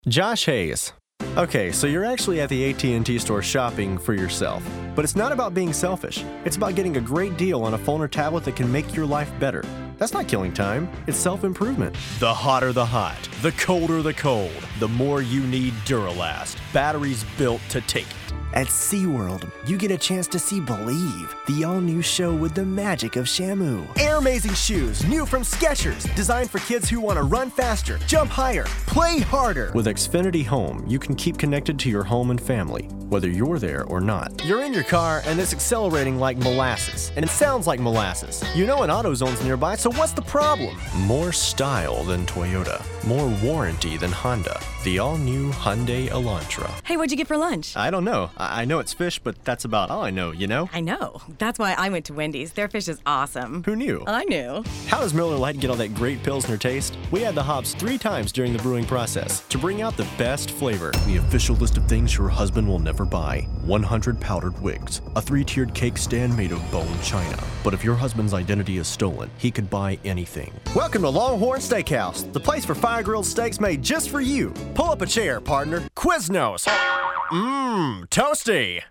Josh Hayes. Okay, so you're actually at the AT&T store shopping for yourself. But it's not about being selfish. It's about getting a great deal on a phone or tablet that can make your life better. That's not killing time. It's self-improvement. The hotter the hot, the colder the cold, the more you need Duralast. Batteries built to take it. At SeaWorld, you get a chance to see Believe, the all-new show with the magic of Shamu. Air-amazing shoes, new from Skechers, designed for kids who want to run faster, jump higher, play harder. With Xfinity Home, you can keep connected to your home and family, whether you're there or not. You're in your car and it's accelerating like molasses, and it sounds like molasses. You know an AutoZone's nearby, so what's the problem? More style than Toyota, more warranty than Honda. The all-new Hyundai Elantra. Hey, what'd you get for lunch? I don't know. I know it's fish, but that's about all I know, you know? I know. That's why I went to Wendy's. Their fish is awesome. Who knew? I knew. How does Miller Lite get all that great Pilsner taste? We add the hops 3 times during the brewing process to bring out the best flavor. The official list of things your husband will never buy. 100 powdered wigs. A 3-tiered cake stand made of bone china. But if your husband's identity is stolen, he could buy anything. Welcome to Longhorn Steakhouse, the place for fire-grilled steaks made just for you. Pull up a chair, partner. Quiznos. Mmm, toasty.